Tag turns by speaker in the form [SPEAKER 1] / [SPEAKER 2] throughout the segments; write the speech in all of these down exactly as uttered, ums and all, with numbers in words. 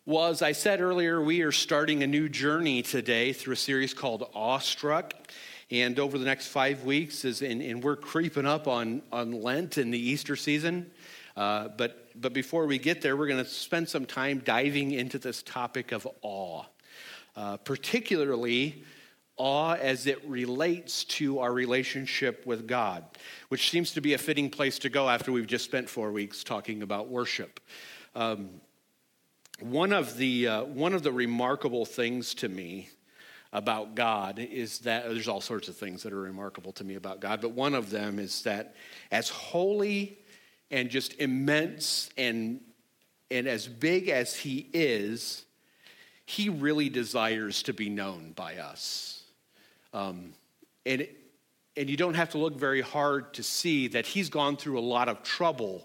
[SPEAKER 1] Well, as I said earlier, we are starting a new journey today through a series called Awestruck. And over the next five weeks, is in, and we're creeping up on, on Lent and the Easter season. Uh, but, but before we get there, we're going to spend some time diving into this topic of awe, uh, particularly awe as it relates to our relationship with God, which seems to be a fitting place to go after we've just spent four weeks talking about worship. Um, one of the uh, one of the remarkable things to me about God is that there's all sorts of things that are remarkable to me about God, but one of them is that as holy and just immense and and as big as he is, he really desires to be known by us. Um, and, and you don't have to look very hard to see that he's gone through a lot of trouble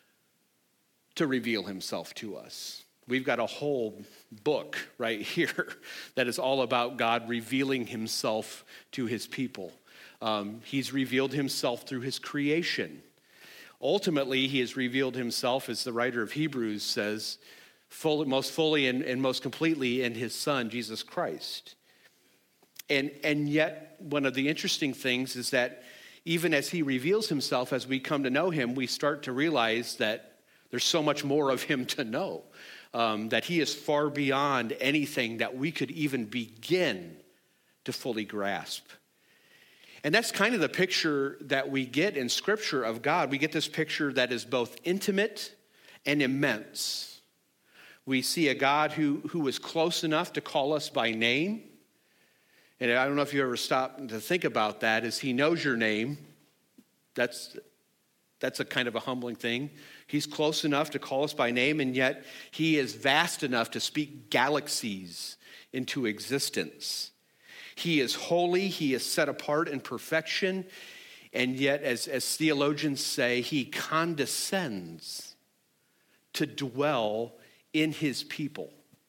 [SPEAKER 1] to reveal himself to us. We've got a whole book right here that is all about God revealing himself to his people. Um, he's revealed himself through his creation. Ultimately, he has revealed himself, as the writer of Hebrews says, fully, most fully and, and most completely in his son, Jesus Christ. And, and yet, one of the interesting things is that even as he reveals himself, as we come to know him, we start to realize that there's so much more of him to know, um, that he is far beyond anything that we could even begin to fully grasp. And that's kind of the picture that we get in Scripture of God. We get this picture that is both intimate and immense. We see a God who, who is close enough to call us by name. And I don't know if you ever stop to think about that, is he knows your name. That's, that's a kind of a humbling thing. He's close enough to call us by name, and yet he is vast enough to speak galaxies into existence. He is holy, he is set apart in perfection, and yet, as, as theologians say, he condescends to dwell in his people.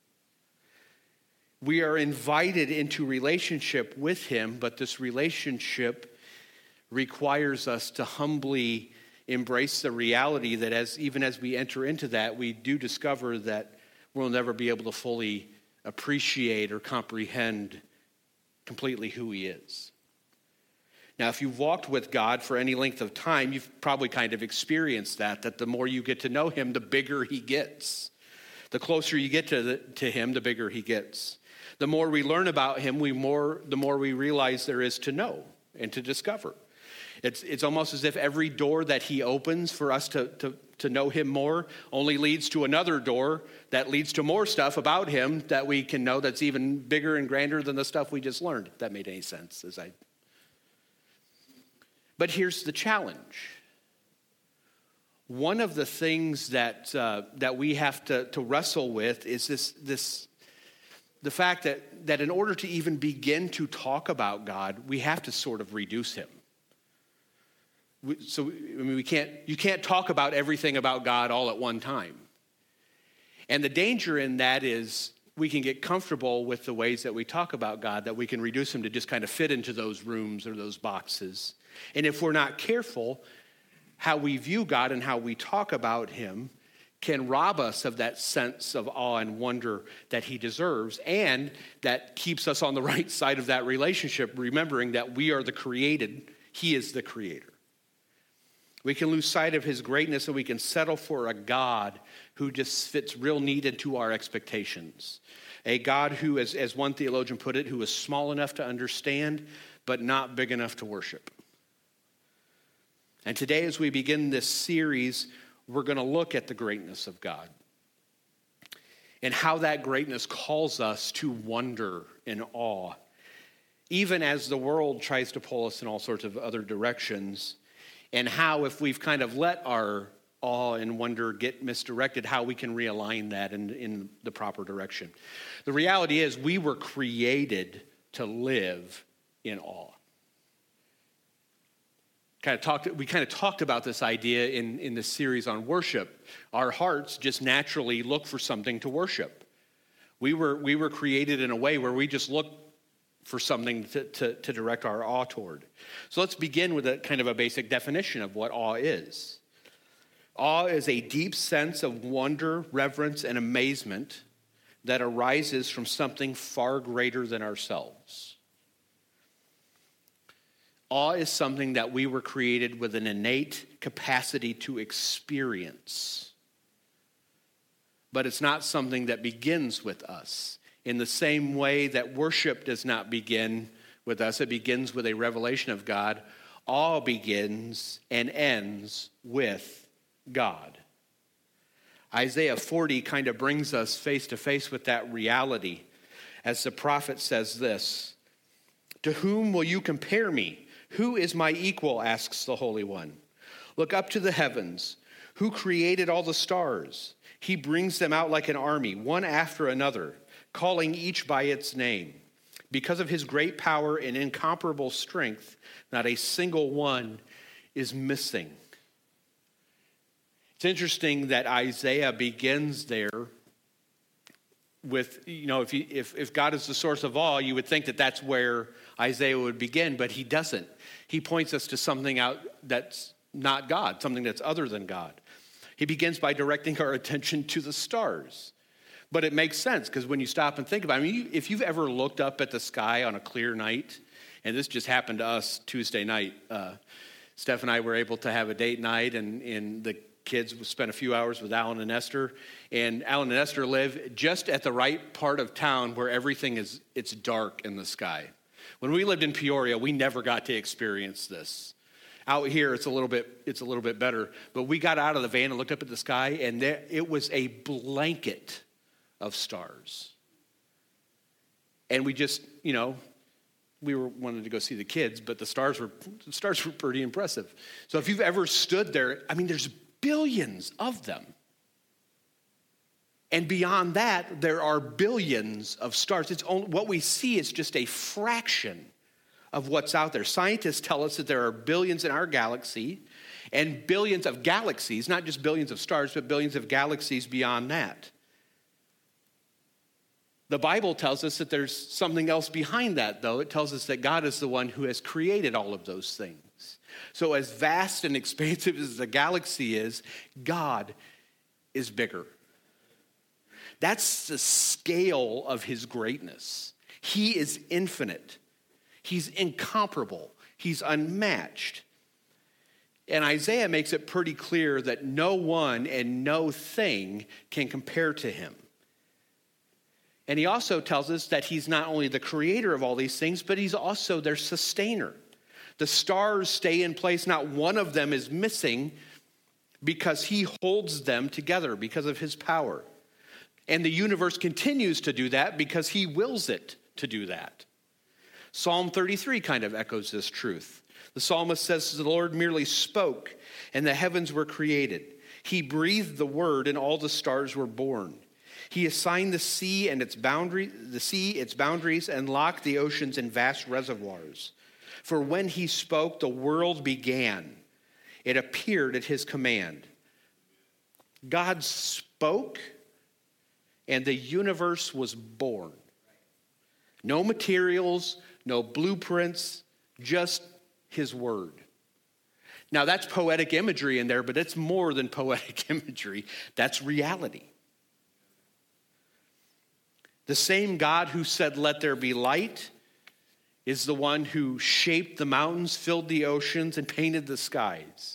[SPEAKER 1] We are invited into relationship with him, but this relationship requires us to humbly embrace the reality that as even as we enter into that, we do discover that we'll never be able to fully appreciate or comprehend completely who he is. Now, if you've walked with God for any length of time, you've probably kind of experienced that, that the more you get to know him, the bigger he gets. The closer you get to, the, to him, the bigger he gets. The more we learn about him, we more the more we realize there is to know and to discover. It's it's almost as if every door that he opens for us to, to, to know him more only leads to another door that leads to more stuff about him that we can know that's even bigger and grander than the stuff we just learned. If that made any sense. As I. But here's the challenge. One of the things that uh, that we have to, to wrestle with is this this the fact that, that in order to even begin to talk about God, we have to sort of reduce him. We, so I mean, we can't you can't talk about everything about God all at one time. And the danger in that is we can get comfortable with the ways that we talk about God, that we can reduce him to just kind of fit into those rooms or those boxes. And if we're not careful, how we view God and how we talk about him can rob us of that sense of awe and wonder that he deserves, and that keeps us on the right side of that relationship, remembering that we are the created, he is the creator. We can lose sight of his greatness, and we can settle for a God who just fits real neat into our expectations. A God who, as, as one theologian put it, who is small enough to understand, but not big enough to worship. And today, as we begin this series, we're going to look at the greatness of God and how that greatness calls us to wonder and awe, even as the world tries to pull us in all sorts of other directions, and how, if we've kind of let our awe and wonder get misdirected, how we can realign that in, in the proper direction. The reality is we were created to live in awe. Kind of talked, we kind of talked about this idea in, in this series on worship. Our hearts just naturally look for something to worship. We were we were created in a way where we just look for something to, to, to direct our awe toward. So let's begin with a kind of a basic definition of what awe is. Awe is a deep sense of wonder, reverence, and amazement that arises from something far greater than ourselves. Awe is something that we were created with an innate capacity to experience. But it's not something that begins with us. In the same way that worship does not begin with us, it begins with a revelation of God. Awe begins and ends with God. Isaiah forty kind of brings us face to face with that reality as the prophet says this, "To whom will you compare me? Who is my equal?" asks the Holy One. "Look up to the heavens. Who created all the stars? He brings them out like an army, one after another, calling each by its name. Because of his great power and incomparable strength, not a single one is missing." It's interesting that Isaiah begins there with, you know, if, you, if, if God is the source of all, you would think that that's where Isaiah would begin, but he doesn't. He points us to something out that's not God, something that's other than God. He begins by directing our attention to the stars. But it makes sense because when you stop and think about it, I mean, if you've ever looked up at the sky on a clear night, and this just happened to us Tuesday night, uh, Steph and I were able to have a date night, and, and the kids spent a few hours with Alan and Esther. And Alan and Esther live just at the right part of town where everything is, it's dark in the sky. When we lived in Peoria, we never got to experience this. Out here, it's a little bit, it's a little bit better. But we got out of the van and looked up at the sky, and there, it was a blanket of stars. And we just, you know, we were wanted to go see the kids, but the stars were the stars were pretty impressive. So if you've ever stood there, I mean, there's billions of them. And beyond that, there are billions of stars. It's only, what we see is just a fraction of what's out there. Scientists tell us that there are billions in our galaxy and billions of galaxies, not just billions of stars, but billions of galaxies beyond that. The Bible tells us that there's something else behind that, though. It tells us that God is the one who has created all of those things. So as vast and expansive as the galaxy is, God is bigger. That's the scale of his greatness. He is infinite. He's incomparable. He's unmatched. And Isaiah makes it pretty clear that no one and no thing can compare to him. And he also tells us that he's not only the creator of all these things, but he's also their sustainer. The stars stay in place. Not one of them is missing because he holds them together because of his power. And the universe continues to do that because he wills it to do that. Psalm thirty-three kind of echoes this truth. The psalmist says, "The Lord merely spoke, and the heavens were created. He breathed the word, and all the stars were born. He assigned the sea and its boundary, the sea its boundaries, and locked the oceans in vast reservoirs. For when he spoke, the world began. It appeared at his command." God spoke, and the universe was born. No materials, no blueprints, just his word. Now that's poetic imagery in there, but it's more than poetic imagery. That's reality. The same God who said, "Let there be light," is the one who shaped the mountains, filled the oceans, and painted the skies.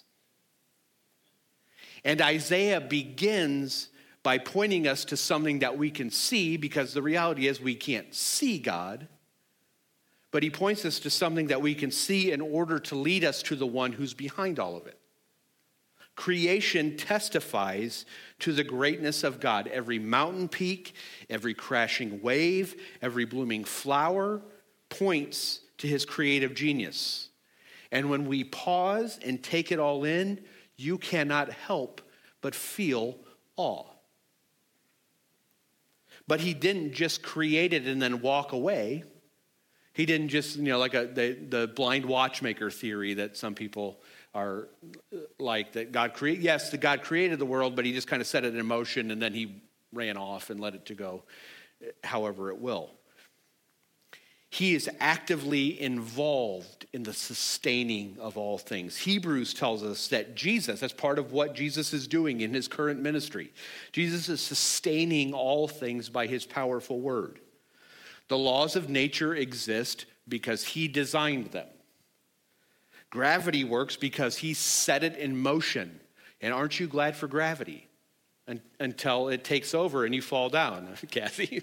[SPEAKER 1] And Isaiah begins by pointing us to something that we can see, because the reality is we can't see God. But he points us to something that we can see in order to lead us to the one who's behind all of it. Creation testifies to the greatness of God. Every mountain peak, every crashing wave, every blooming flower points to his creative genius. And when we pause and take it all in, you cannot help but feel awe. But he didn't just create it and then walk away. He didn't just, you know, like a, the, the blind watchmaker theory that some people are like, that God created. Yes, the God created the world, but he just kind of set it in motion and then he ran off and let it to go however it will. He is actively involved in the sustaining of all things. Hebrews tells us that Jesus, that's part of what Jesus is doing in his current ministry. Jesus is sustaining all things by his powerful word. The laws of nature exist because he designed them. Gravity works because he set it in motion. And aren't you glad for gravity? Un- until it takes over and you fall down, Kathy.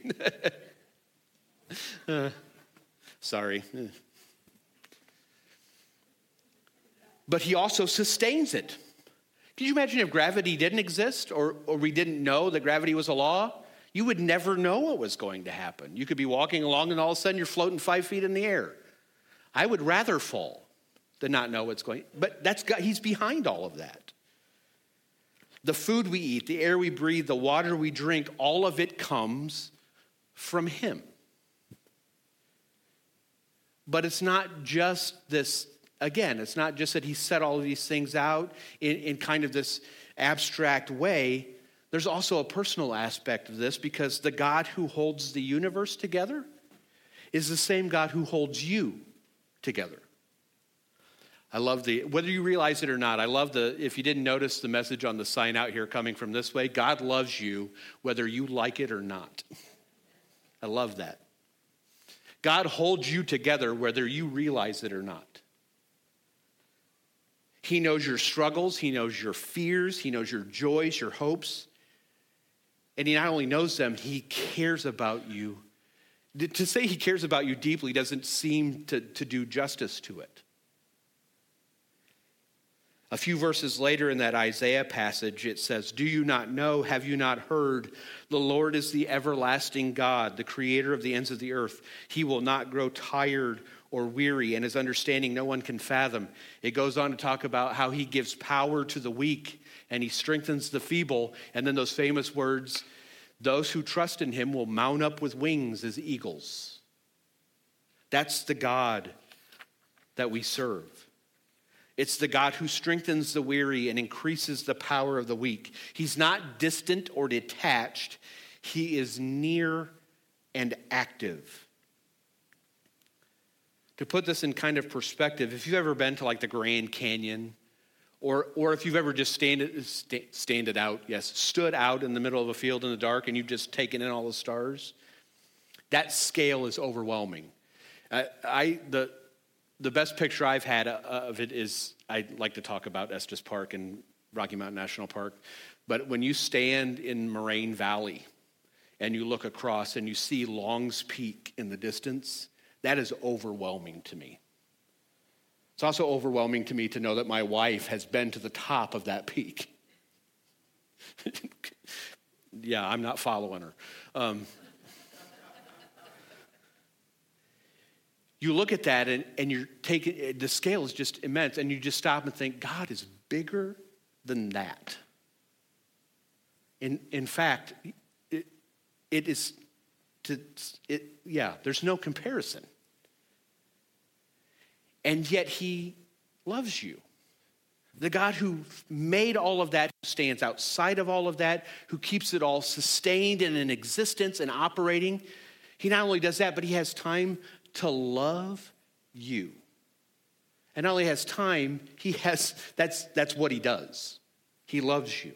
[SPEAKER 1] uh. Sorry. But he also sustains it. Can you imagine if gravity didn't exist or, or we didn't know that gravity was a law? You would never know what was going to happen. You could be walking along and all of a sudden you're floating five feet in the air. I would rather fall than not know what's going on. But that's God, he's behind all of that. The food we eat, the air we breathe, the water we drink, all of it comes from him. But it's not just this, again, it's not just that he set all of these things out in, in kind of this abstract way. There's also a personal aspect of this because the God who holds the universe together is the same God who holds you together. I love the, whether you realize it or not, I love the, if you didn't notice the message on the sign out here coming from this way, God loves you whether you like it or not. I love that. God holds you together whether you realize it or not. He knows your struggles. He knows your fears. He knows your joys, your hopes. And he not only knows them, he cares about you. To say he cares about you deeply doesn't seem to, to do justice to it. A few verses later in that Isaiah passage, it says, "Do you not know, have you not heard? The Lord is the everlasting God, the creator of the ends of the earth. He will not grow tired or weary, and his understanding no one can fathom." It goes on to talk about how he gives power to the weak, and he strengthens the feeble. And then those famous words, "Those who trust in him will mount up with wings as eagles." That's the God that we serve. It's the God who strengthens the weary and increases the power of the weak. He's not distant or detached. He is near and active. To put this in kind of perspective, if you've ever been to like the Grand Canyon, or or if you've ever just standed, st- standed out, yes, stood out in the middle of a field in the dark and you've just taken in all the stars, that scale is overwhelming. Uh, I the The best picture I've had of it is, I like to talk about Estes Park and Rocky Mountain National Park, but when you stand in Moraine Valley and you look across and you see Long's Peak in the distance, that is overwhelming to me. It's also overwhelming to me to know that my wife has been to the top of that peak. Yeah, I'm not following her. Um, You look at that and, and you're taking, the scale is just immense, and you just stop and think, God is bigger than that. In in fact, it, it is, to it yeah, there's no comparison. And yet he loves you. The God who made all of that, who stands outside of all of that, who keeps it all sustained and in existence and operating, he not only does that, but he has time to love you. And not only has time, he has, that's, that's what he does. He loves you.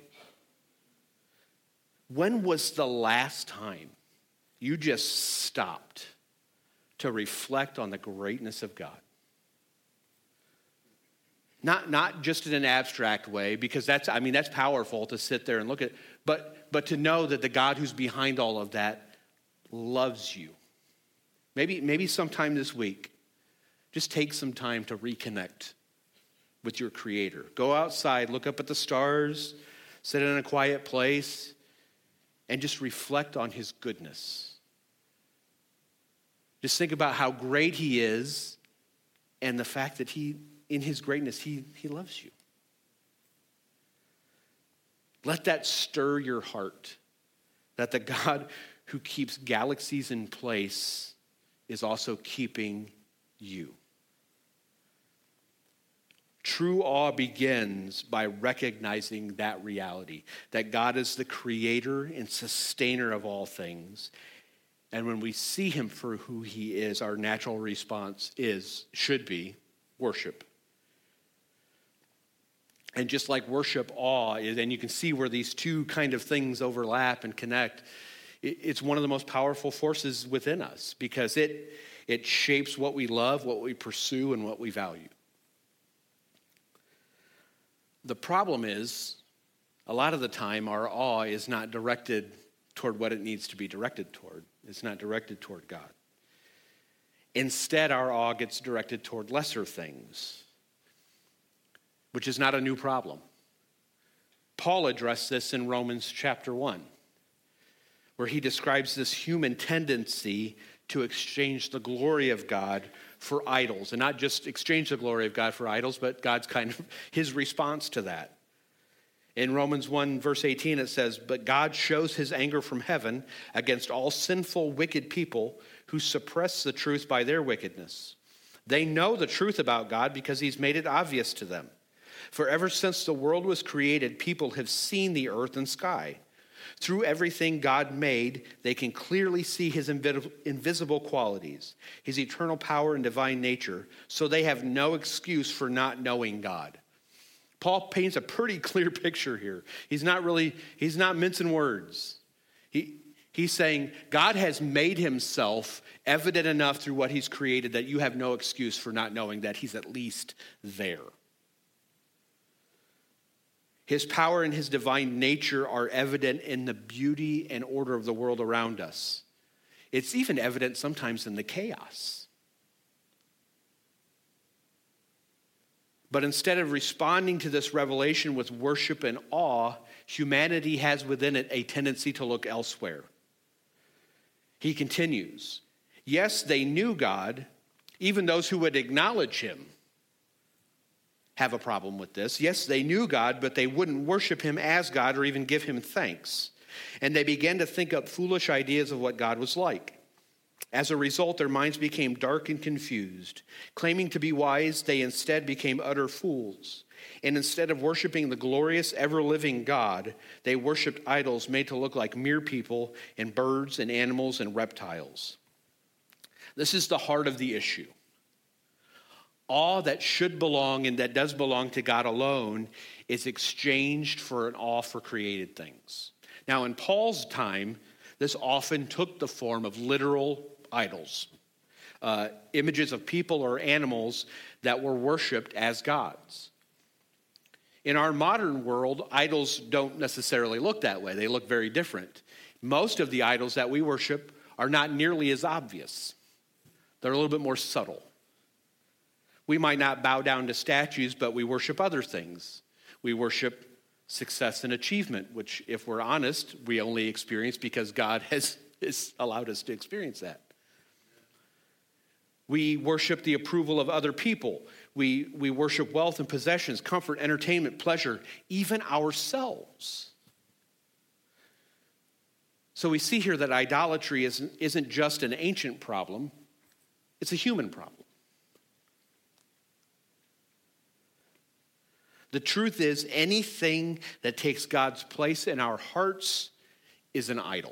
[SPEAKER 1] When was the last time you just stopped to reflect on the greatness of God? Not, not just in an abstract way, because that's, I mean, that's powerful to sit there and look at, but, but to know that the God who's behind all of that loves you. Maybe, maybe sometime this week, just take some time to reconnect with your Creator. Go outside, look up at the stars, sit in a quiet place, and just reflect on his goodness. Just think about how great he is and the fact that he, in his greatness, he, he loves you. Let that stir your heart, that the God who keeps galaxies in place is also keeping you. True awe begins by recognizing that reality, that God is the creator and sustainer of all things, And when we see him for who he is, our natural response is, should be, worship. And just like worship, awe is, and you can see where these two kind of things overlap and connect, it's one of the most powerful forces within us because it, it shapes what we love, what we pursue, and what we value. The problem is, a lot of the time, our awe is not directed toward what it needs to be directed toward. It's not directed toward God. Instead, our awe gets directed toward lesser things, which is not a new problem. Paul addressed this in Romans chapter one, where he describes this human tendency to exchange the glory of God for idols, and not just exchange the glory of God for idols, but God's kind of his response to that. In Romans one, verse eighteen, it says, "But God shows his anger from heaven against all sinful, wicked people who suppress the truth by their wickedness. They know the truth about God because he's made it obvious to them. For ever since the world was created, people have seen the earth and sky. Through everything God made, they can clearly see his invisible qualities, his eternal power and divine nature, so they have no excuse for not knowing God." Paul paints a pretty clear picture here. He's not really, he's not mincing words. He, he's saying God has made himself evident enough through what he's created that you have no excuse for not knowing that he's at least there. His power and his divine nature are evident in the beauty and order of the world around us. It's even evident sometimes in the chaos. But instead of responding to this revelation with worship and awe, humanity has within it a tendency to look elsewhere. He continues, "Yes, they knew God. Even those who would acknowledge him have a problem with this. Yes, they knew God, but they wouldn't worship him as God or even give him thanks. And they began to think up foolish ideas of what God was like. As a result, their minds became dark and confused. Claiming to be wise, they instead became utter fools. And instead of worshiping the glorious, ever-living God, they worshiped idols made to look like mere people and birds and animals and reptiles." This is the heart of the issue. Awe that should belong and that does belong to God alone is exchanged for an awe for created things. Now, in Paul's time, this often took the form of literal idols, uh, images of people or animals that were worshipped as gods. In our modern world, idols don't necessarily look that way. They look very different. Most of the idols that we worship are not nearly as obvious. They're a little bit more subtle. We might not bow down to statues, but we worship other things. We worship success and achievement, which, if we're honest, we only experience because God has, has allowed us to experience that. We worship the approval of other people. We, we worship wealth and possessions, comfort, entertainment, pleasure, even ourselves. So we see here that idolatry isn't, isn't just an ancient problem, it's a human problem. The truth is, anything that takes God's place in our hearts is an idol.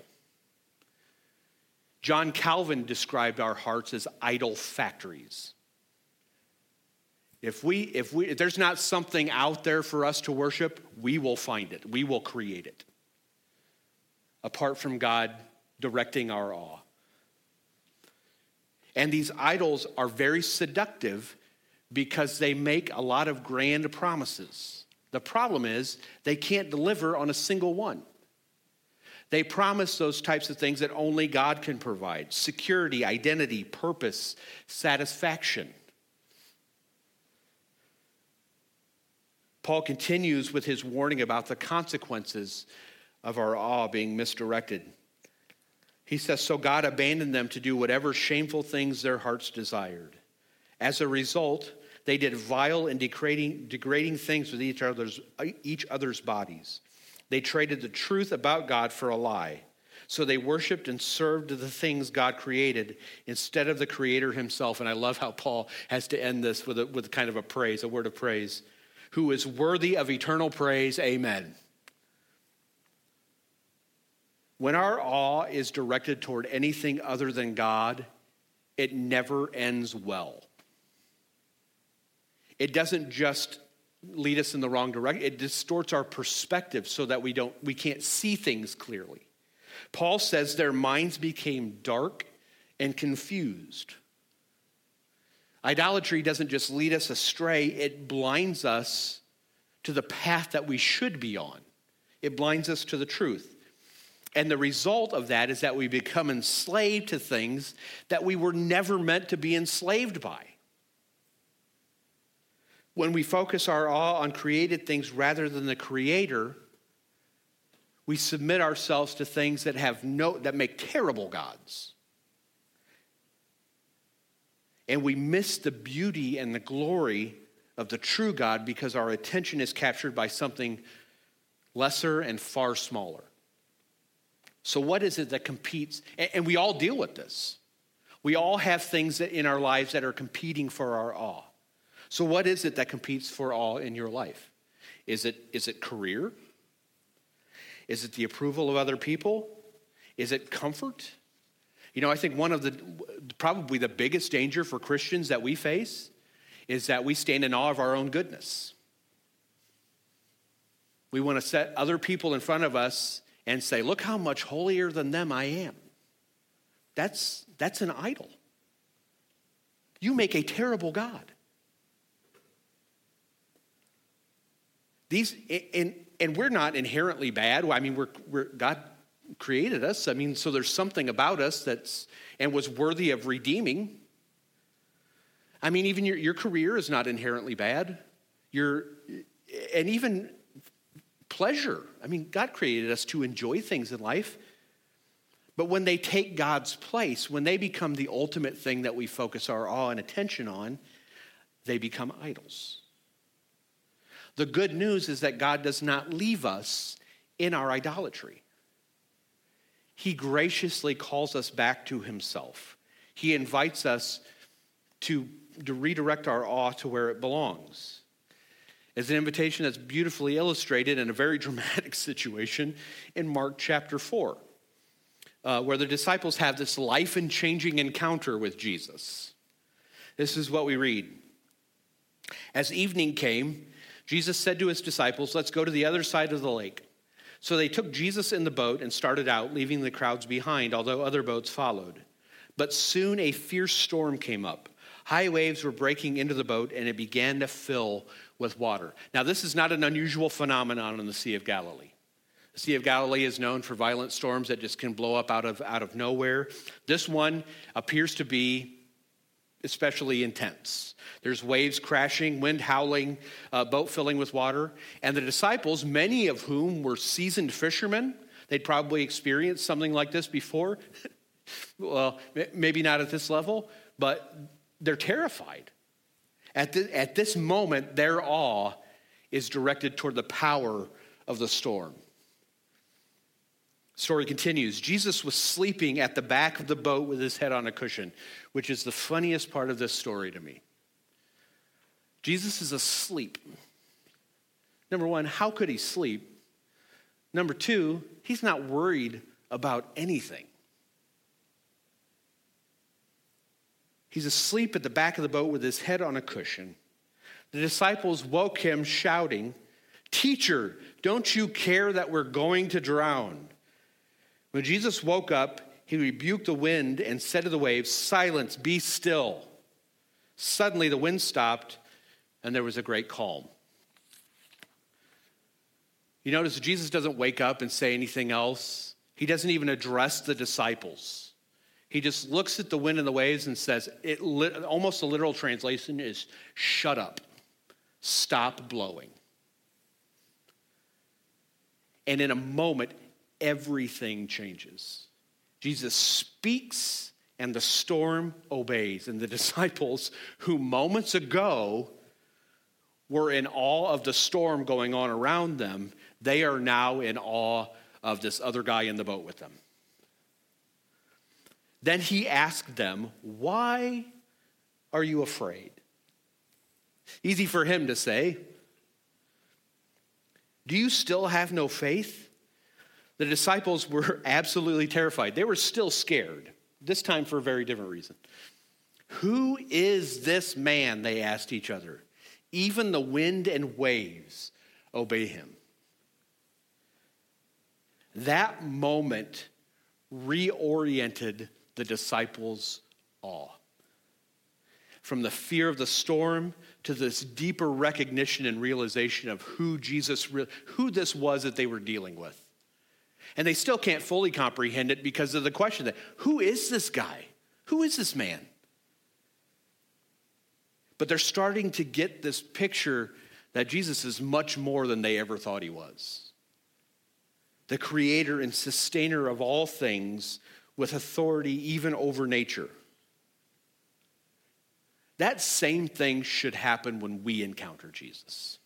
[SPEAKER 1] John Calvin described our hearts as idol factories. If we, if we, if there's not something out there for us to worship, we will find it. We will create it. Apart from God directing our awe. And these idols are very seductive because they make a lot of grand promises. The problem is they can't deliver on a single one. They promise those types of things that only God can provide: security, identity, purpose, satisfaction. Paul continues with his warning about the consequences of our awe being misdirected. He says, "So God abandoned them to do whatever shameful things their hearts desired. As a result, they did vile and degrading, degrading things with each other's, each other's bodies. They traded the truth about God for a lie. So they worshiped and served the things God created instead of the Creator himself." And I love how Paul has to end this with a, with kind of a praise, a word of praise. "Who is worthy of eternal praise, amen." When our awe is directed toward anything other than God, it never ends well. It doesn't just lead us in the wrong direction. It distorts our perspective so that we don't, we can't see things clearly. Paul says their minds became dark and confused. Idolatry doesn't just lead us astray, it blinds us to the path that we should be on. It blinds us to the truth. And the result of that is that we become enslaved to things that we were never meant to be enslaved by. When we focus our awe on created things rather than the Creator, we submit ourselves to things that have no that make terrible gods. And we miss the beauty and the glory of the true God because our attention is captured by something lesser and far smaller. So what is it that competes? And we all deal with this. We all have things that in our lives that are competing for our awe. So what is it that competes for awe in your life? Is it, is it career? Is it the approval of other people? Is it comfort? You know, I think one of the, probably the biggest danger for Christians that we face is that we stand in awe of our own goodness. We want to set other people in front of us and say, look how much holier than them I am. That's, that's an idol. You make a terrible God. These, and, and we're not inherently bad. I mean, we're, we're God created us. I mean, so there's something about us that's, and was worthy of redeeming. I mean, even your, your career is not inherently bad. Your, and even pleasure. I mean, God created us to enjoy things in life. But when they take God's place, when they become the ultimate thing that we focus our awe and attention on, they become idols. The good news is that God does not leave us in our idolatry. He graciously calls us back to himself. He invites us to, to redirect our awe to where it belongs. It's an invitation that's beautifully illustrated in a very dramatic situation in Mark chapter four, uh, where the disciples have this life-changing encounter with Jesus. This is what we read. As evening came, Jesus said to his disciples, let's go to the other side of the lake. So they took Jesus in the boat and started out, leaving the crowds behind, although other boats followed. But soon a fierce storm came up. High waves were breaking into the boat, and it began to fill with water. Now, this is not an unusual phenomenon in the Sea of Galilee. The Sea of Galilee is known for violent storms that just can blow up out of, out of nowhere. This one appears to be especially intense. There's waves crashing, wind howling, uh, boat filling with water. And the disciples, many of whom were seasoned fishermen, they'd probably experienced something like this before. Well, maybe not at this level, but they're terrified. At, the, at this moment, their awe is directed toward the power of the storm. Story continues. Jesus was sleeping at the back of the boat with his head on a cushion, which is the funniest part of this story to me. Jesus is asleep. Number one, how could he sleep? Number two, he's not worried about anything. He's asleep at the back of the boat with his head on a cushion. The disciples woke him shouting, "Teacher, don't you care that we're going to drown?" When Jesus woke up, he rebuked the wind and said to the waves, "Silence, be still." Suddenly the wind stopped and there was a great calm. You notice Jesus doesn't wake up and say anything else. He doesn't even address the disciples. He just looks at the wind and the waves and says, it almost a literal translation is, "Shut up, stop blowing." And in a moment, everything changes. Jesus speaks and the storm obeys. And the disciples, who moments ago were in awe of the storm going on around them, they are now in awe of this other guy in the boat with them. Then he asked them, "Why are you afraid?" Easy for him to say. "Do you still have no faith?" The disciples were absolutely terrified. They were still scared, this time for a very different reason. Who is this man, they asked each other. Even the wind and waves obey him. That moment reoriented the disciples' awe. From the fear of the storm to this deeper recognition and realization of who Jesus, who this was that they were dealing with. And they still can't fully comprehend it because of the question that, who is this guy? Who is this man? But they're starting to get this picture that Jesus is much more than they ever thought he was. The creator and sustainer of all things with authority even over nature. That same thing should happen when we encounter Jesus.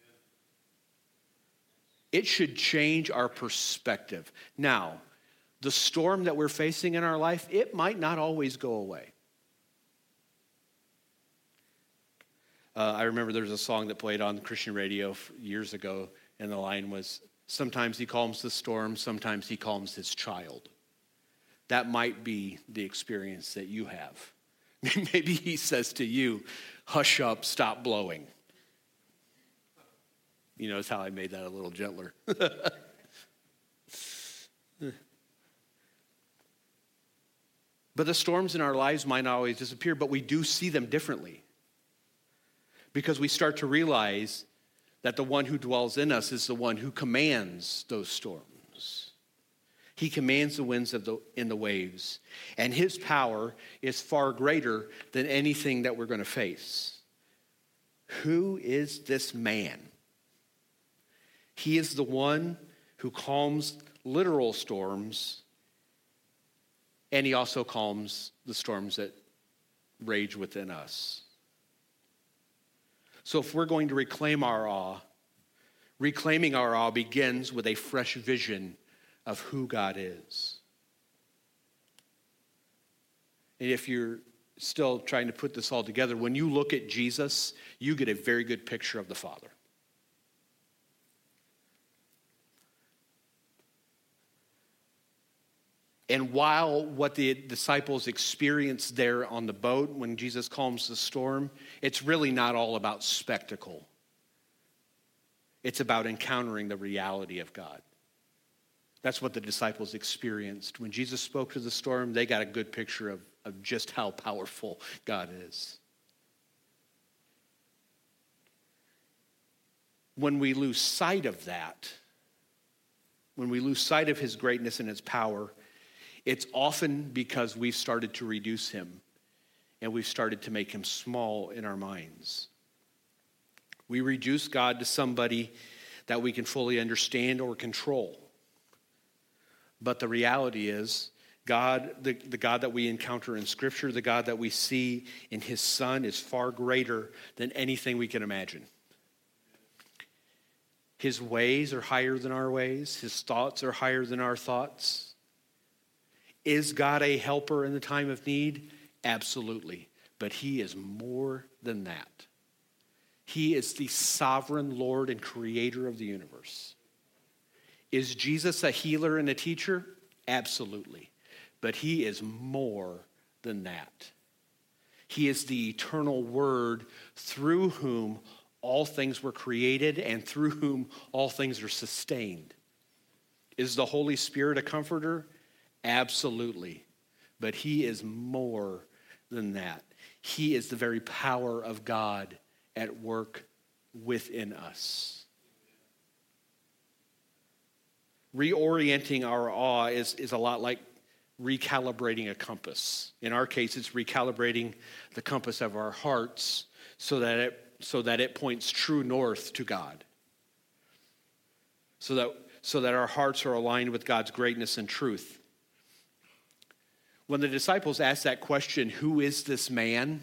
[SPEAKER 1] It should change our perspective. Now, the storm that we're facing in our life, it might not always go away. Uh, I remember there was a song that played on Christian radio years ago, and the line was, sometimes he calms the storm, sometimes he calms his child. That might be the experience that you have. Maybe he says to you, hush up, stop blowing. You notice how I made that a little gentler. But the storms in our lives might not always disappear, but we do see them differently. Because we start to realize that the one who dwells in us is the one who commands those storms. He commands the winds of the, in the waves. And his power is far greater than anything that we're going to face. Who is this man? He is the one who calms literal storms, and he also calms the storms that rage within us. So if we're going to reclaim our awe, reclaiming our awe begins with a fresh vision of who God is. And if you're still trying to put this all together, when you look at Jesus, you get a very good picture of the Father. And while what the disciples experienced there on the boat when Jesus calms the storm, it's really not all about spectacle. It's about encountering the reality of God. That's what the disciples experienced. When Jesus spoke to the storm, they got a good picture of, of just how powerful God is. When we lose sight of that, when we lose sight of his greatness and his power, it's often because we've started to reduce him and we've started to make him small in our minds. We reduce God to somebody that we can fully understand or control. But the reality is, God, the, the God that we encounter in Scripture, the God that we see in his Son is far greater than anything we can imagine. His ways are higher than our ways. His thoughts are higher than our thoughts. Is God a helper in the time of need? Absolutely. But he is more than that. He is the sovereign Lord and creator of the universe. Is Jesus a healer and a teacher? Absolutely. But he is more than that. He is the eternal Word through whom all things were created and through whom all things are sustained. Is the Holy Spirit a comforter? Absolutely. But he is more than that. He is the very power of God at work within us. Reorienting our awe is, is a lot like recalibrating a compass. In our case, it's recalibrating the compass of our hearts so that it, so that it points true north to God. So that, so that our hearts are aligned with God's greatness and truth. When the disciples asked that question, who is this man?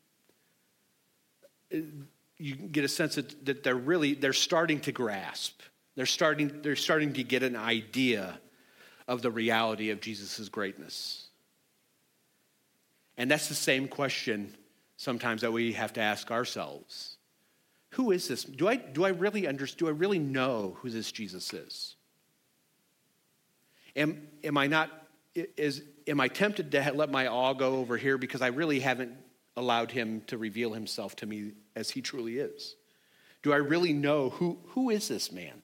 [SPEAKER 1] You get a sense that, that they're really, they're starting to grasp. They're starting, they're starting to get an idea of the reality of Jesus' greatness. And that's the same question sometimes that we have to ask ourselves. Who is this? Do I, do I really understand? Do I really know who this Jesus is? Am, am I not, is, am I tempted to let my awe go over here because I really haven't allowed him to reveal himself to me as he truly is? Do I really know who, who is this man?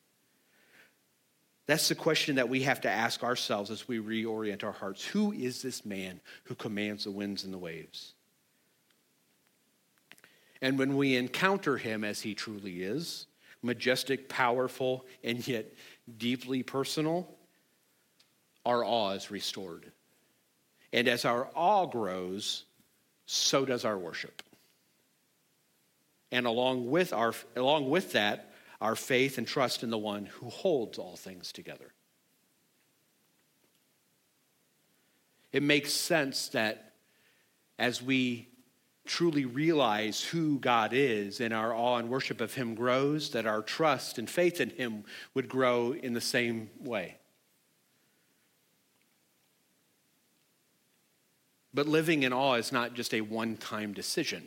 [SPEAKER 1] That's the question that we have to ask ourselves as we reorient our hearts. Who is this man who commands the winds and the waves? And when we encounter him as he truly is, majestic, powerful, and yet deeply personal, our awe is restored. And as our awe grows, so does our worship. And along with our along with that, our faith and trust in the one who holds all things together. It makes sense that as we truly realize who God is and our awe and worship of him grows, that our trust and faith in him would grow in the same way. But living in awe is not just a one-time decision.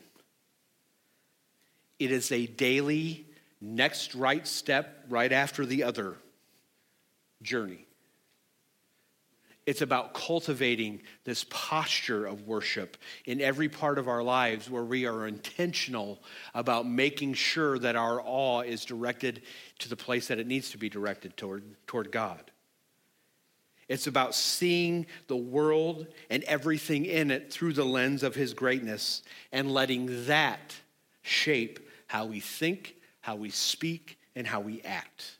[SPEAKER 1] It is a daily, next right step right after the other journey. It's about cultivating this posture of worship in every part of our lives where we are intentional about making sure that our awe is directed to the place that it needs to be directed toward, toward God. It's about seeing the world and everything in it through the lens of his greatness and letting that shape how we think, how we speak, and how we act.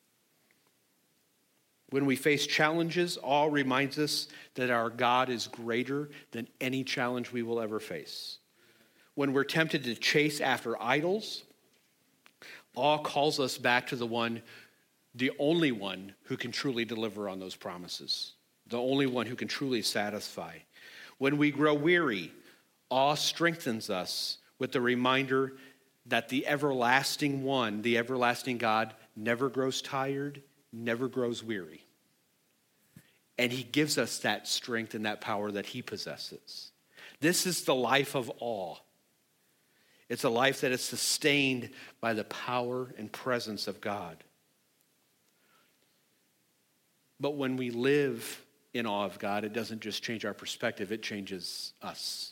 [SPEAKER 1] When we face challenges, awe reminds us that our God is greater than any challenge we will ever face. When we're tempted to chase after idols, awe calls us back to the one, the only one who can truly deliver on those promises, the only one who can truly satisfy. When we grow weary, awe strengthens us with the reminder that the everlasting one, the everlasting God, never grows tired, never grows weary. And he gives us that strength and that power that he possesses. This is the life of awe. It's a life that is sustained by the power and presence of God. But when we live in awe of God, it doesn't just change our perspective, it changes us.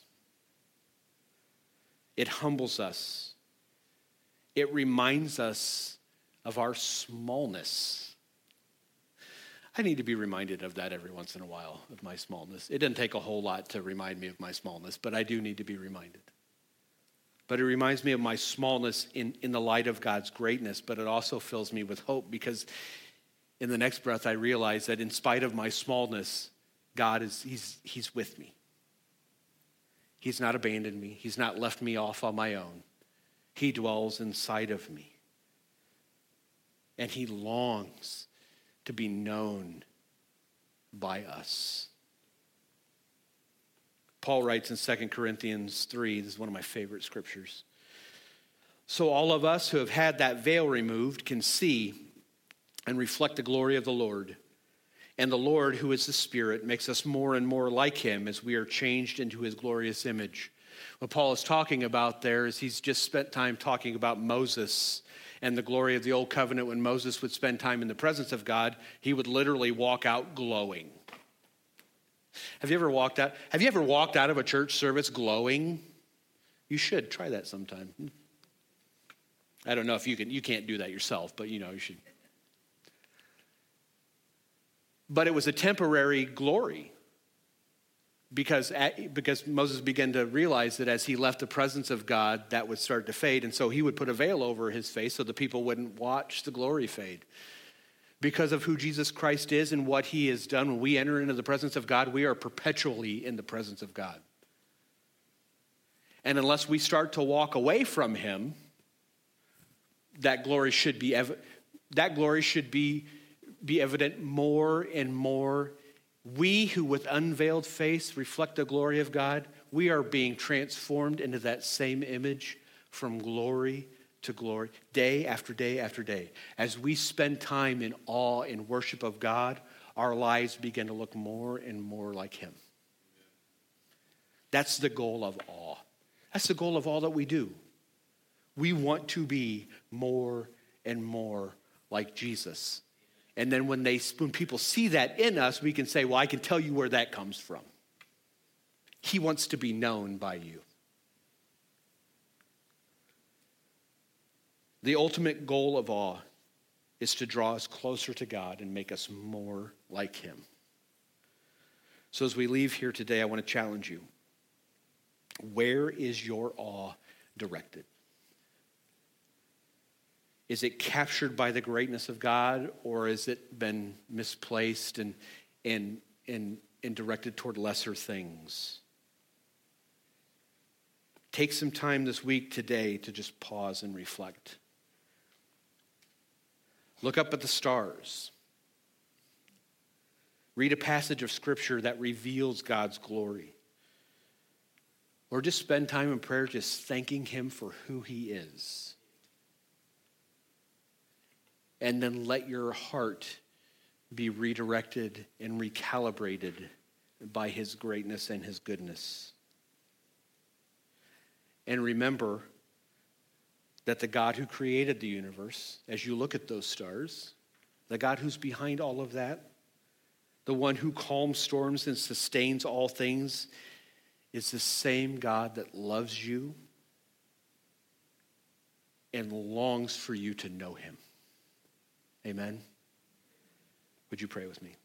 [SPEAKER 1] It humbles us. It reminds us of our smallness. I need to be reminded of that every once in a while, of my smallness. It doesn't take a whole lot to remind me of my smallness, but I do need to be reminded. But it reminds me of my smallness in, in the light of God's greatness, but it also fills me with hope because in the next breath I realize that in spite of my smallness, God is he's, he's with me. He's not abandoned me. He's not left me off on my own. He dwells inside of me. And he longs to be known by us. Paul writes in Second Corinthians three, this is one of my favorite scriptures. So all of us who have had that veil removed can see and reflect the glory of the Lord. And the Lord, who is the Spirit, makes us more and more like him as we are changed into his glorious image. What Paul is talking about there is he's just spent time talking about Moses and the glory of the old covenant. When Moses would spend time in the presence of God, he would literally walk out glowing. Have you ever walked out? Have you ever walked out of a church service glowing? You should try that sometime. I don't know if you can. You can't do that yourself, but you know you should. But it was a temporary glory. Because, because Moses began to realize that as he left the presence of God, that would start to fade. And so he would put a veil over his face so the people wouldn't watch the glory fade. Because of who Jesus Christ is and what he has done, when we enter into the presence of God, we are perpetually in the presence of God. And unless we start to walk away from him, that glory should be ev- that glory should be, be evident more and more. We who with unveiled face reflect the glory of God, we are being transformed into that same image from glory to glory, day after day after day. As we spend time in awe and worship of God, our lives begin to look more and more like him. That's the goal of awe. That's the goal of all that we do. We want to be more and more like Jesus And then when they when people see that in us, we can say, well, I can tell you where that comes from. He wants to be known by you. The ultimate goal of awe is to draw us closer to God and make us more like him. So as we leave here today, I want to challenge you. Where is your awe directed? Is it captured by the greatness of God, or has it been misplaced and, and, and, and directed toward lesser things? Take some time this week today to just pause and reflect. Look up at the stars. Read a passage of Scripture that reveals God's glory. Or just spend time in prayer just thanking him for who he is. And then let your heart be redirected and recalibrated by his greatness and his goodness. And remember that the God who created the universe, as you look at those stars, the God who's behind all of that, the one who calms storms and sustains all things, is the same God that loves you and longs for you to know him. Amen. Would you pray with me?